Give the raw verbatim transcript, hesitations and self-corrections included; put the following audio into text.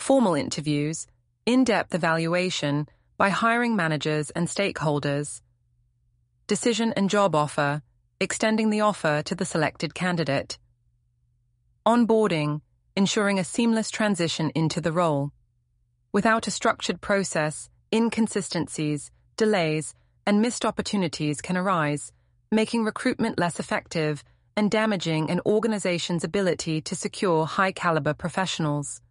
formal interviews, in-depth evaluation by hiring managers and stakeholders, decision and job offer, extending the offer to the selected candidate, onboarding, ensuring a seamless transition into the role. Without a structured process, inconsistencies, delays, and missed opportunities can arise, making recruitment less effective and damaging an organization's ability to secure high-caliber professionals.